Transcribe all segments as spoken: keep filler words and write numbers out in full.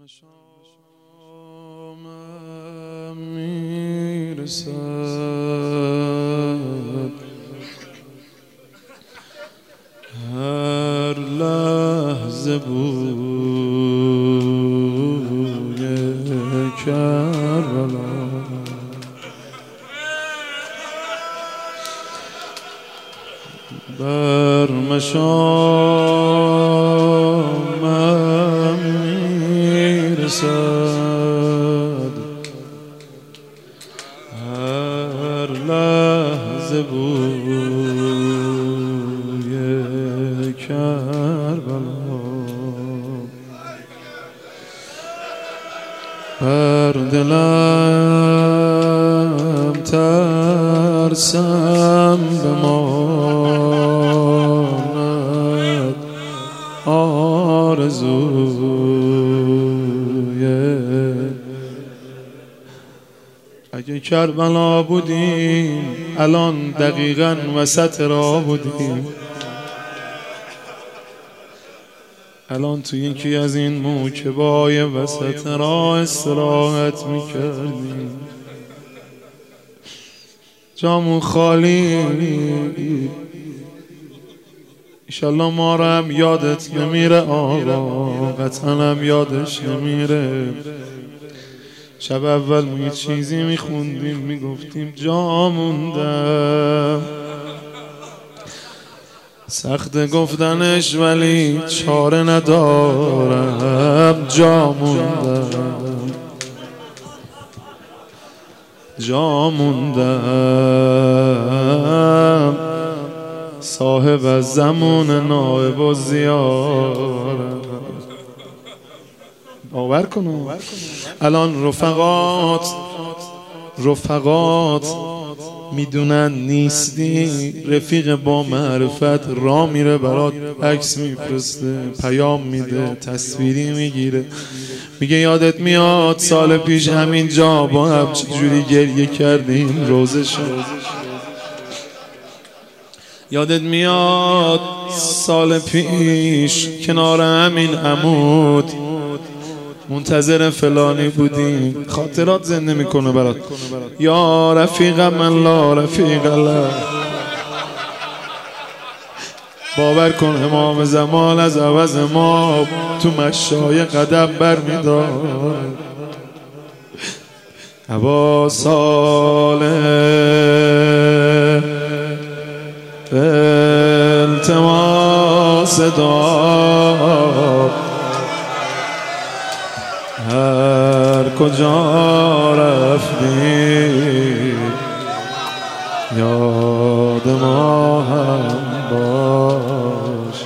شامم میرسد هر لحظه بوی کربلا بر مشامم میرسد هر لحظه بوی کربلا بر دلم ترسم بماند آرزوی اگه کربلا بودیم الان دقیقاً وسط راه بودیم، الان تو یکی از این موکبای وسط راه استراحت میکردیم، جامون خالی. ایشالله ما رو هم یادت نمیره آقا، قطعا هم یادش نمیره. شب اول ما یه چیزی میخوندیم میگفتیم جا موندم، سخت گفتنش ولی چاره ندارم، جا موندم جا موندم صاحب از زمان نائب و زیارم. باور کنم الان رفقات رفقات میدونن نیستی، رفیق با معرفت را میره برات عکس میفرسته، پیام میده، تصویری میگیره، میگه یادت میاد سال پیش همین جا با هم چجوری گریه کردیم روزه شد، یادت میاد سال پیش کنار همین عمود منتظر فلانی بودیم، خاطرات زنده میکنه برات. یا رفیق من لا رفیق الله، باور کن امام زمان از عوض ما تو مشای قدم بر میدار. ابا صالح التماس دعا، هر کجا رفتی یاد ما هم باش.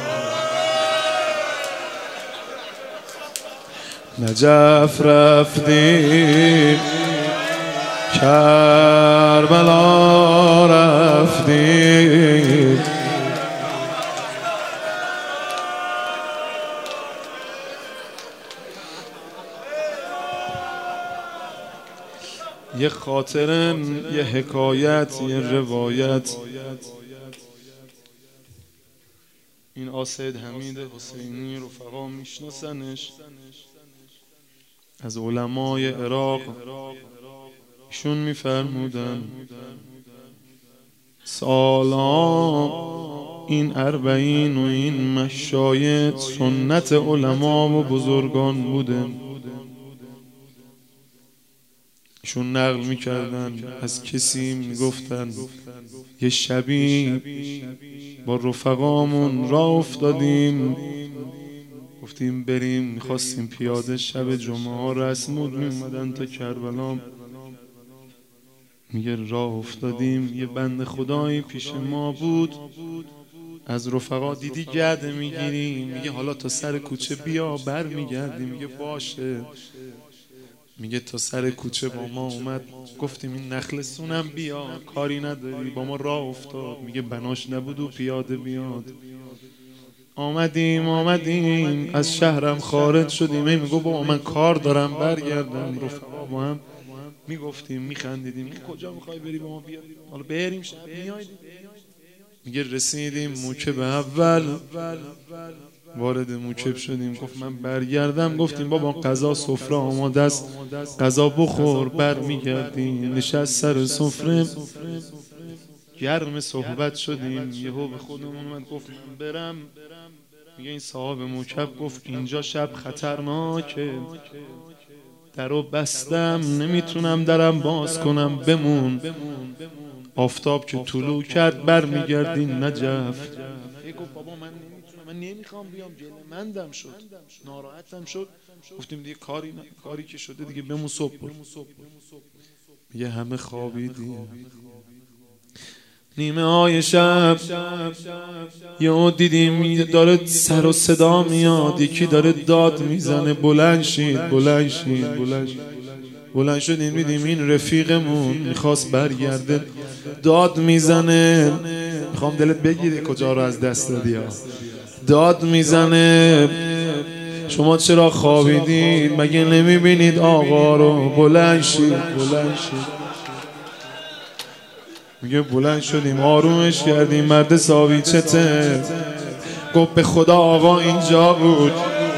نجف رفتی کربلا رفتی، یه خاطره، یه حکایت، یه روایت. این آسید حمید حسینی رفقا میشناسنش، از علمای عراق. ایشون میفرمودن سالام این اربعین و این مشایع سنت علما و بزرگان بوده. ایشون نقل میکردن از کسی، میگفتن یه شبی با رفقامون راه افتادیم، گفتیم بریم، میخواستیم پیاده شب جمعه ها رسم بود میومدن تا کربلا. میگه راه افتادیم یه بند خدایی پیش ما بود، از رفقا دیدی گرده میگیریم، میگه حالا تا سر کوچه بیا بر میگردیم. میگه باشه. میگه تا سر کوچه با ما اومد، گفتیم این نخلستونم بیا، کاری نداری، با ما راه افتاد. میگه بناش نبود و پیاده بیاد. آمدیم آمدیم از شهرم خارج شدیم، میگه بابا من کار دارم برگردم. رفقا با هم میگفتیم میخندیدیم، کجا میخوای بری با ما بیا، حالا بریم شب میای. میگه رسیدیم موکب اول، وارد موکب شدیم. گفت من برگردم. گفتیم بابا غذا سفره آماده است، غذا بخور برمیگردیم. نشست سر سفره گرم صحبت شدیم. یهو به خودمون اومد گفت من برم. میگه این صاحب موکب گفت اینجا شب خطرناکه، درو بستم نمیتونم درم باز کنم، بمون. آفتاب که طلوع کرد برمیگردین نجف. گفت بابا من نمیتونم، من نمیخوام بیام. جلمندم شد، ناراحتم شد. گفتیم دیگه کاری نه، کاری که شده دیگه بمون صبح برو. میگه همه خوابیدیم. نیمه های شب یهو دیدیم داره سر و صدا میاد، یکی داره داد میزنه بلند شید بلند شید بلند شید. بلند شدیم دیدیم این رفیقمون میخواست برگرده، داد میزنه. میخوام دلت بگیره کجا رو از دست دادی ها. داد میزنه شما چرا خوابیدید؟ مگه نمیبینید آقا رو؟ بلند شید بلند شید. میگه بلند شدیم آرومش کردیم. مرد ساویچته گفت به خدا آقا اینجا بود.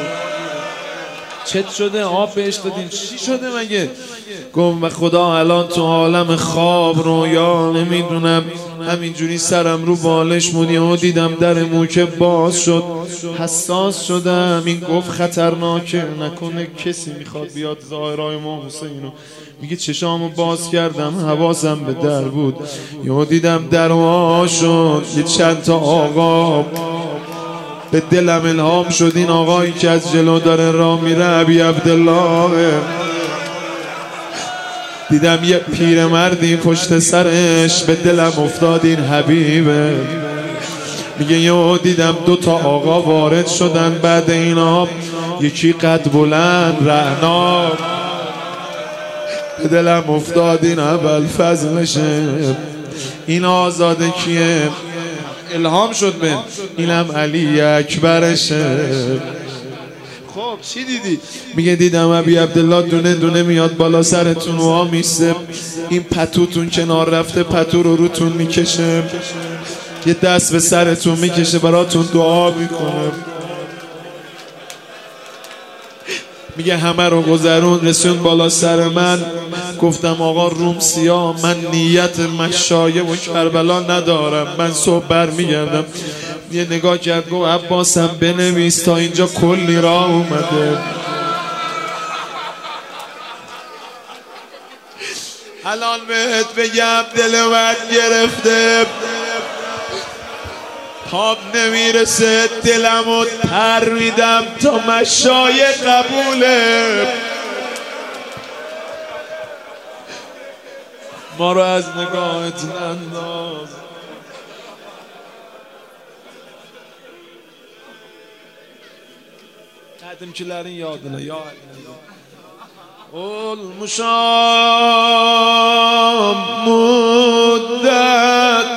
چت شده آب بهش دادیم، چی شده مگه؟ گفت به خدا الان تو عالم خواب رویا نمیدونم همینجوری سرم رو بالش مونی و دیدم در موکب باز شد، حساس شدم. این گفت خطرناکه، نکنه کسی میخواد بیاد ظاهرای ما حسینو. میگه چشامو باز کردم حواسم به در بود، یهو دیدم در وا شد. یه چند تا آقا به دلم الهام شد این آقایی که از جلو داره راه میره ابی عبدالله. دیدم یه پیرمردی پشت سرش، به دلم افتاد این حبیبه. میگه یهو دیدم دو تا آقا وارد شدن بعد اینا، یکی قد بلند رعنا. به دلم افتاد این ابوالفضلشه، این آزاده کیه؟ الهام شد به اینم علی اکبرشه. خب چی دیدی؟ میگه دیدم ابی عبدالله دونه دونه میاد بالا سرتون و ها میسته، این پتوتون کنار رفته پتو رو روتون میکشه، یه دست به سرتون میکشه براتون دعا میکنه. میگه همه رو گذرون رسون بالا سر من. گفتم آقا روم سیاه، من نیت مشایه و کربلا ندارم، من صبح بر میگردم. یه نگاه کرد گفت عباسم بنویس تا اینجا کلی راه اومده. الان بهت بگم دل من گرفته، خواب نمیرسه، دلمو تر میدم تا مشایه قبوله. ما رو از نگاهت ننداز. قدimkilerin yadına ya olmuşam muddet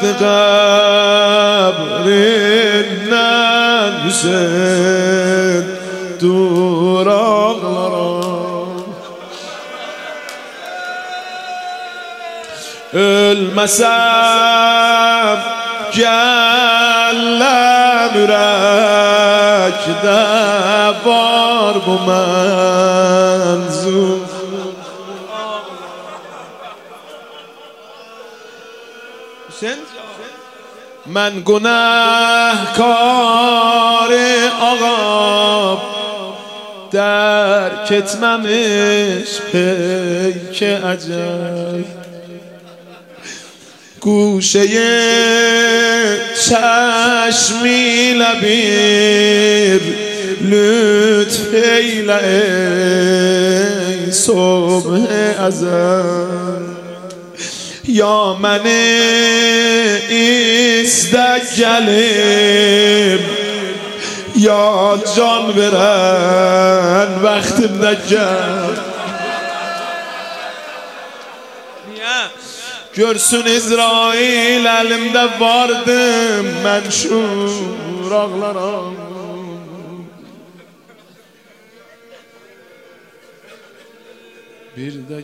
kabrinden Hüseyin duraklara ölmesem gelen yürekte var bu menzum. Hüseyin من گناهکار آقا در کتممش پیک اجل گوشه چشمی لبیر لطف ایله ای صبح ازل یا من ایستگلیم یا جان برن وقتم دگل görsün İsrail elimde vardım menşur ağlara. Bir de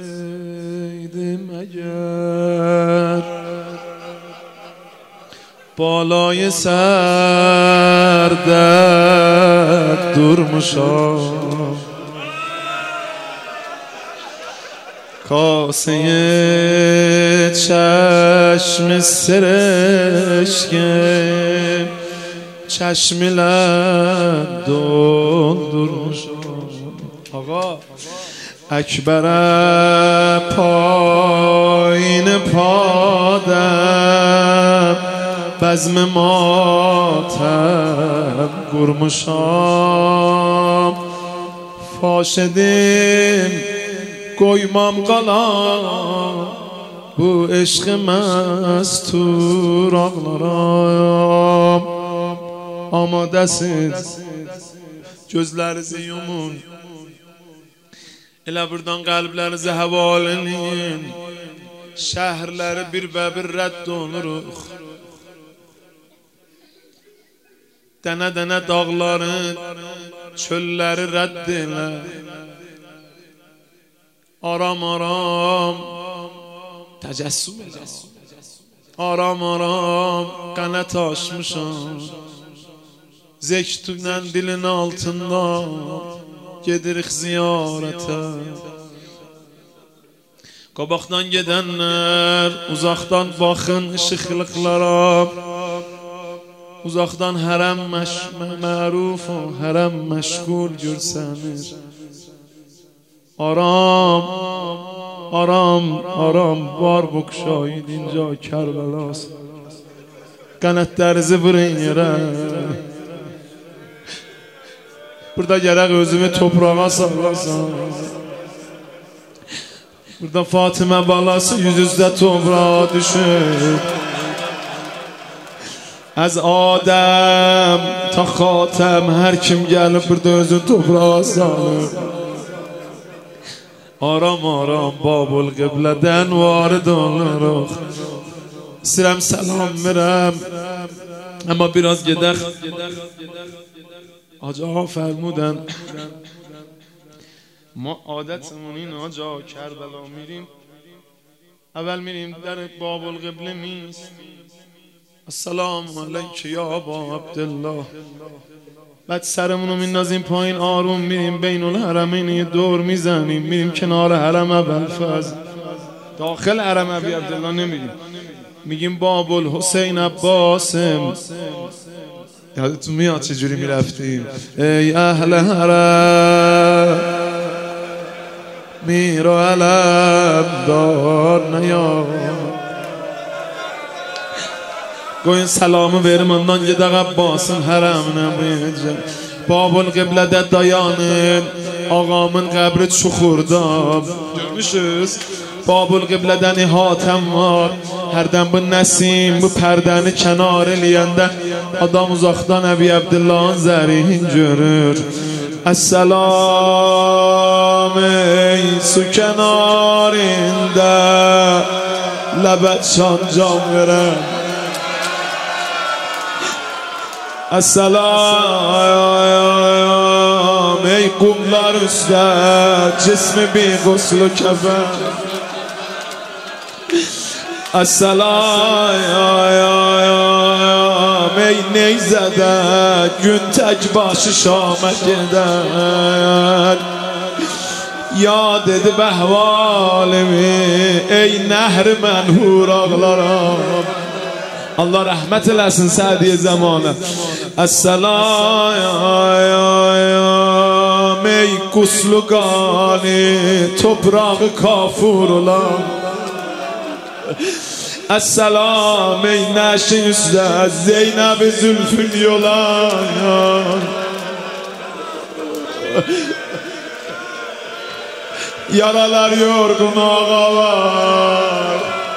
görseydim eğer بالای سر در دور مشام کاسه چشم سرشکه چشم لب دل دور مشام آقا اکبر پایین پادم بزم ماتم گرمشام فاشدیم گویمام قلام bu عشق مستور ağlaram amadəsiz gözlərinizi yumun elə buradan qəlblərinizi həvalinin şəhərləri bir və bir rədd oluruq dənə-dənə dağların çölləri rədd elə aram-aram təcəssüm elə aram-aram qənət açmışam zəkdünlə dilin altında gedirik ziyarətə qabaqdan gedənlər uzaqdan baxın işıqlıqlara uzaqdan hərəm məruf o hərəm məşğul görsənir aram aram aram var bu kuşayid inca Kərbəlas qənətlərinizi vurun yerə burada gərək özümü toprağa sallasam burada Fatimə balası yüzüzdə toprağa düşür az Adəm ta Xatəm hər kim gəlib burada özünü toprağa salır aram aram Babul qiblədən varid oluruq istəyirəm salam verəm amma biraz gedək Hacı ağa فرمودن ما عادتمون این آجا کربلا میریم اول میریم در باب القبله میست السلام علیک یا ابا عبدالله بعد سرمونو میندازیم پایین آروم میریم بین الحرمین یه دور میزنیم میریم کنار حرم ابوالفضل داخل حرم ابی عبدالله نمیریم میگیم باب الحسین عباسم یادتون میاد چجوری میرفتیم ای اهل حرم میرو علم دار نیا گوین سلامı verim ondan gedək Abbasın hərəminə meyəcəm Babul qiblədə dayanın ağamın qəbri çuxurda görmüşüz Babul qiblədən ihatəm var hərdən bu nəsim bu pərdəni kənar eləyəndə adam uzaqdan Əbi Abdullahın zərihin görür Əssalam ey su kənarində ləbət şan can verəm Əssalam ey qumlar üstə cismi bir quslu kəfən Əssalam ey neyzədə gün tək başı şamə gedər Yad edib əhvalimi ey nəhr mənhur ağlaram Allah rəhmət eləsin Sədiyə zamanı Əssalam ey quslu qani toprağı kafur olan Əssalam ey nəşin üstə Zeynəb zülfün yolan Yaralar yorgun ağalar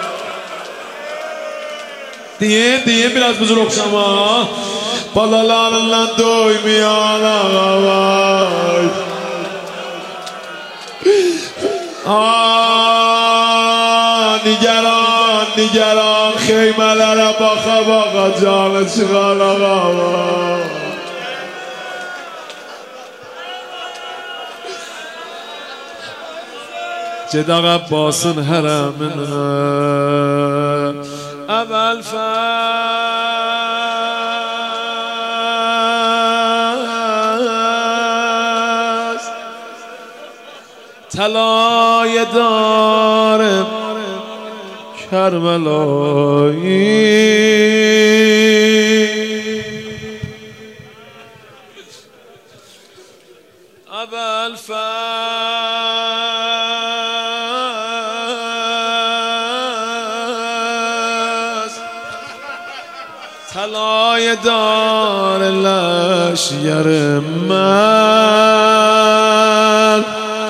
Deyin, deyin biraz buzur oxşama Balalarından doymayan ağalar Aa, nigeran, nigeran Xeymələrə baxa baxa canı çıxan ağalar Gedək Abbasın hərəminə Əvvəl fəl طلای دار کربلایی ابوالفضل طلای دار لشگر من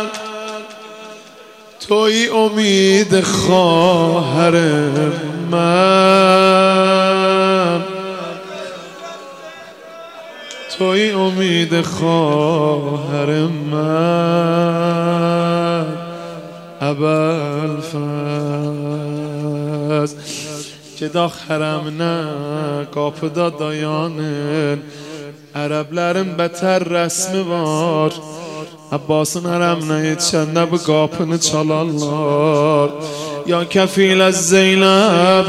توی امید خواهر من توی امید خواهر من ابوالفضل که دا حرمنا kapıda dayanın Ərəblərin bətər rəsmi var Abbasın hərəminə yetişəndə bu qapını çalarlar Ya kəfilə Zeynəb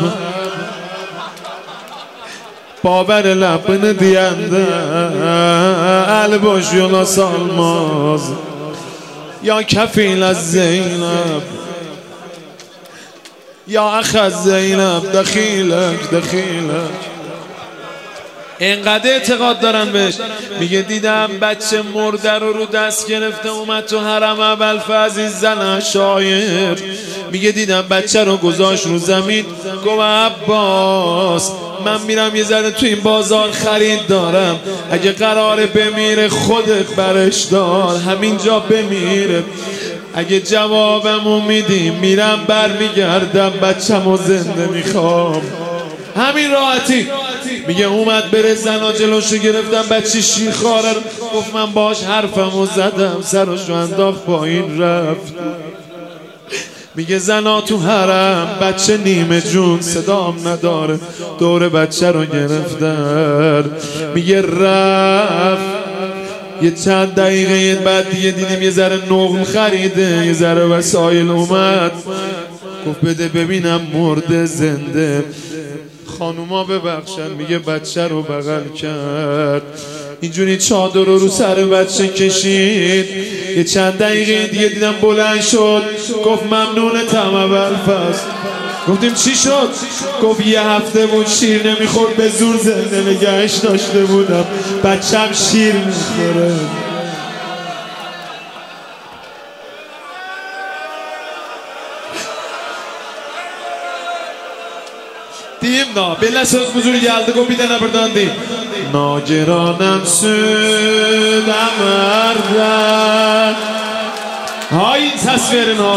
Babər ləbini deyəndə Əli boş yola salmaz Ya kəfilə Zeynəb Ya əxə Zeynəb دخیلک دخیلک اینقدر اعتقاد دارن بهش میگه دیدم بچه مرده رو رو دست گرفته اومد تو حرم ابوالفضل زن شایر میگه دیدم بچه رو گذاشت رو زمین گفت عباس من میرم یه ذره تو این بازار خرید دارم اگه قراره بمیره خودت برش دار همینجا بمیره اگه جوابمو میدی میرم بر میگردم بچه‌مو زنده میخوام همین راحتی میگه اومد بره زنا جلوشو گرفتم بچه شیرخواره رو گفت من باش حرفمو زدم سرشو انداخت پایین رفت میگه زنا تو حرم بچه نیمه جون صدام نداره دور بچه رو گرفتن میگه رفت یه چند دقیقه بعد دیگه دیدیم یه ذره نقل خریده یه ذره وسایل اومد گفت بده ببینم مرده زنده خانوما ببخشن میگه بچه رو بغل کرد اینجوری چادر رو رو سر بچه کشید یه چند دقیقه دیگه دیدم بلند شد گفت ممنونتم ابوالفضل گفتیم چی شد؟ گفت یه هفته بود شیر نمیخورد به زور زنده نگهش داشته بودم بچم شیر میخوره Diyeyim da, belə söz huzur geldi, o bir dənə buradan deyim. Nagiranəm süd əmərdən Hain səs verin ha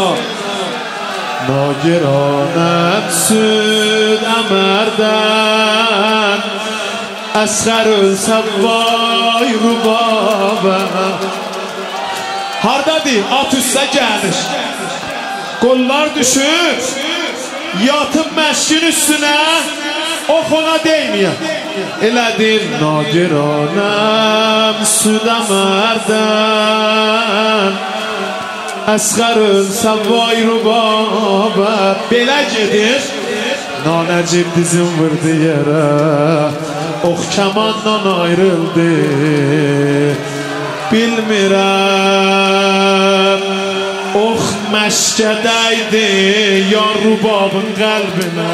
Nagiranəm süd əmərdən Əsxər ölsəm vay rubabə Hardadır? At üstə gəlir Qollar düşür Yatıb məşkin üstünə Ox ona deymiyor Elədir Nagiranəm süd əmərdən Əsxər ölsəm vay rubabə Belə gedir Nanəcib dizim vurdu yerə Ox kəmandan ayrıldı Bilmirəm Ox məşkədəydi Yar rubabın qəlbinə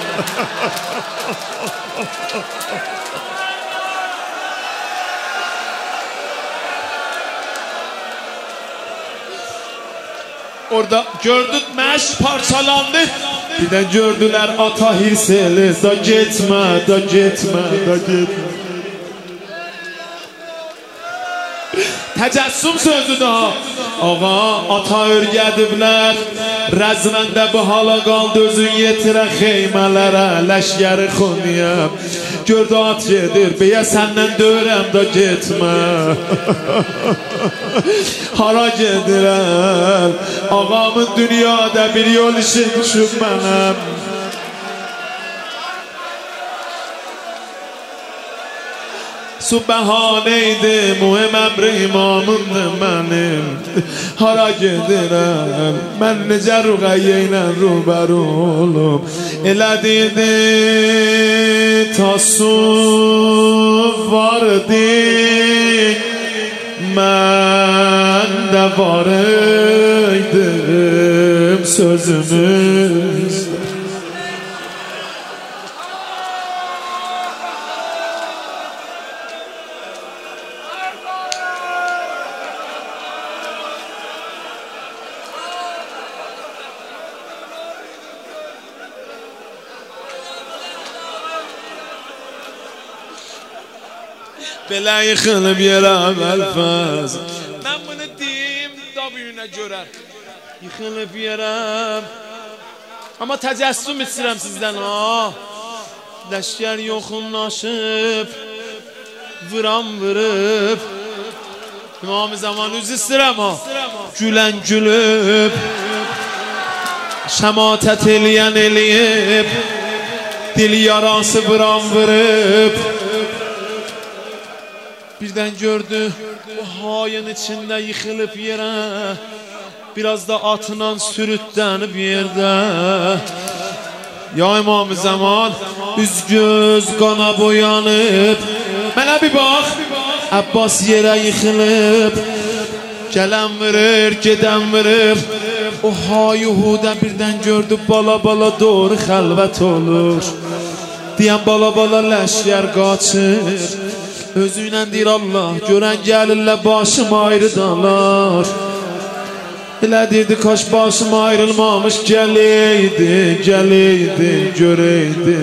Orada gördün məşk parçalandı Bir də gördülər ata hirseli Da getmə, da getmə, da getmə Təcəssüm sözdü daha Ağa, ata örgədiblər Rəzməndə bu hala qaldı Özün yetirə xeymələrə Ləşgəri xuniyəm Gördü at gedir Beyə səndən döyürəm da getmə Hara gedirəm Ağamın dünyada bir yol işi düşüb mənəm Subhaneydi mühim əmr imamımdır mənim Hara gedirəm Mən necə rüqəyyə ilə rübəru olub Elədirdi tasuf vardı Mən ben de varaydım sözümüz. Belə yıxılıb yerə Əlfəz. Mən bunu deyim da büyünə görə. Yıxılıb yerə. Amma təcəssüm istəyirəm sizdən ha. Ləşkər yoxunlaşıb, vuram vurub. İmam zaman üz istəyirəm ha. Gülən gülüb, şəmatət eləyən eləyib, dil yarası vuram vurub. Birden gördü o hayın içinde yıkılıp yere, biraz da atla sürütlenip yerde. Ya İmam Zaman üz göz qana boyanıp, mənə bir bax, Abbas yere yıkılıp, gələn vurur, gedən vurur. O hayuhuda birden gördü bala bala doğru xəlvət olur. Deyən bala bala ləşkər qaçır. Özüyle deyir Allah, görən gəlirlər başım ayrıdalar. Elə deyirdi kaş başım ayrılmamış, gələydi, gələydi, görəydi.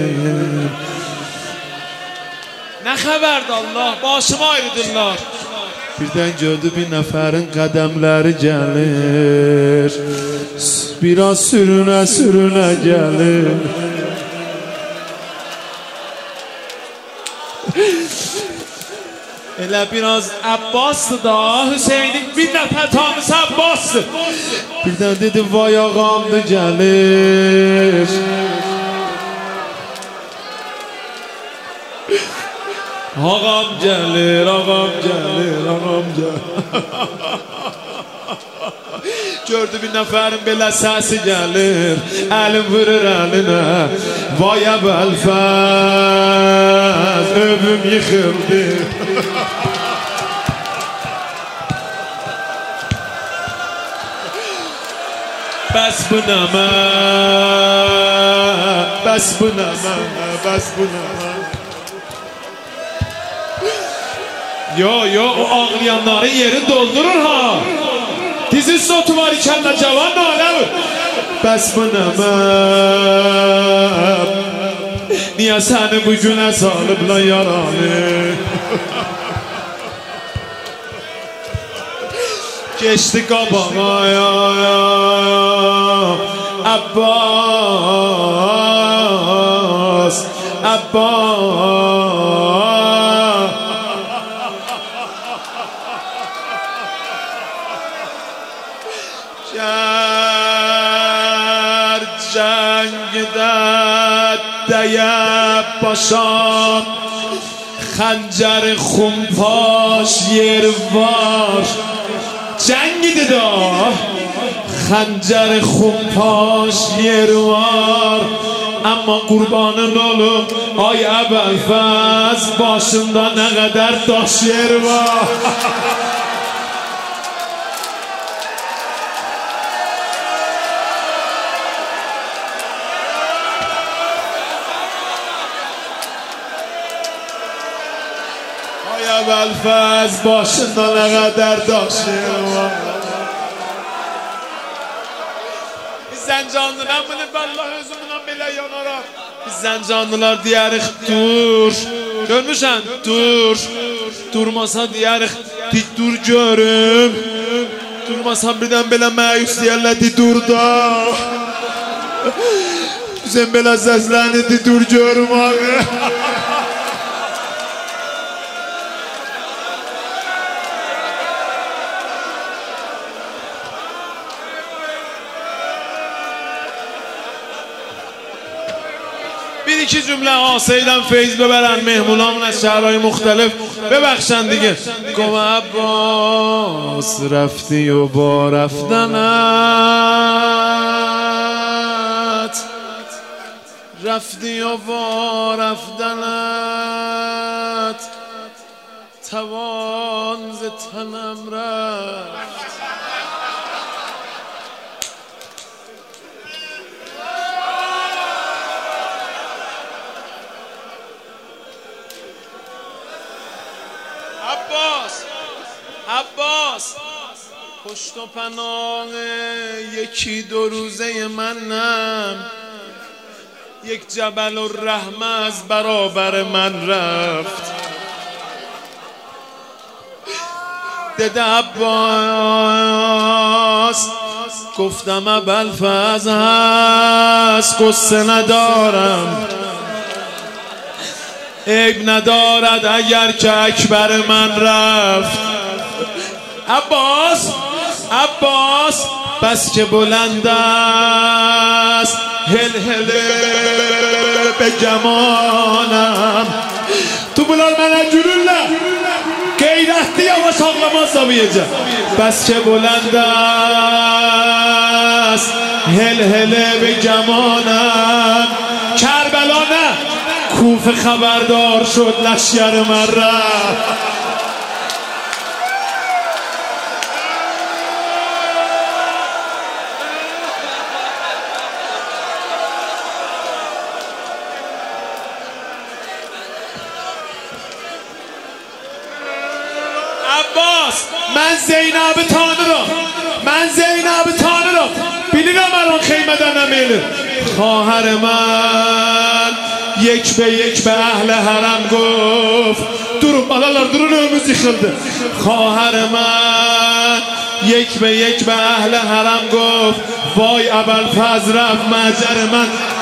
Nə xəbərdir Allah, başım ayrıdırlar. Birdən gördü bir nəfərin qədəmləri gəlir, biraz sürünə sürünə gəlir. Elə biraz Abbas'dı da, Hüseyin'in bir nəfər tanısı Abbas'dı. Birdən dedi vay ağamdı gəlir. Ağam gəlir, ağam gəlir, ağam gəlir. Gördü bir nəfərin belə səsi gəlir, əlim vurur əlinə. Vay Əbəlfəz, övüm yıxıldı. Bəs bu nəmə, bəs bu nəmə, bəs bu nəmə. Yo yo, o ağlayanların yeri doldurur ha. Dizi sotu var ikən də cavan nalə. Bəs bu nəmə, niyə səni bu günə salıbla yaranı? Geçti qabağa ya, ya, Abbas, Abbas. Ger cengde deyip başam, xəncər xumpaş yer var. Cengidir da, xəncər xumpaş yer var. Ama kurbanın olum, ay Əbəlfəz, başında ne kadar daş yer var. Ay Əbəlfəz, başında ne kadar daş yer var. Biz Zəncanlı, mən bunu bəllah özümdən belə yanaram. Biz Zəncanlılar deyirik dur. Görmüşsən? Dur. Durmasa deyirik dik dur görüm. Durmasan birdən belə məyus deyərlər di dur da. Sen belə səsləni di dur görüm abi. Bir iki cümle asaydan feyz beberen mehmunamın از شهرهای مختلف ببخشن دیگه. گم عباس رفتی و با رفتنت، رفتی و با رفتنت توان ز تنم رفت. عباس عباس پشت و پناه یکی دو روزه منم، یک جبل الرحمه از برابر من رفت. دده عباس گفتم ابوالفضل هست، قصه ندارم، عیب ندارد اگر که اکبر من رفت. عباس عباس بس که بلند است هل هل به گمانم. تو بلال من جلوله غیرتی و ساقلمان زاویه جا بس که بلند است هل هل به گمانم. کربلا نه کوفه خبردار شد لشکر من رفت. عباس من زینب تانه را من زینب تانه را بینیدم الان خیمه نمیله. خواهر من یک به یک به اهل حرم گفت درو بلالار درو نمیزی خلده. خواهر من یک به یک به اهل حرم گفت وای ابوالفضل رفت محجر من.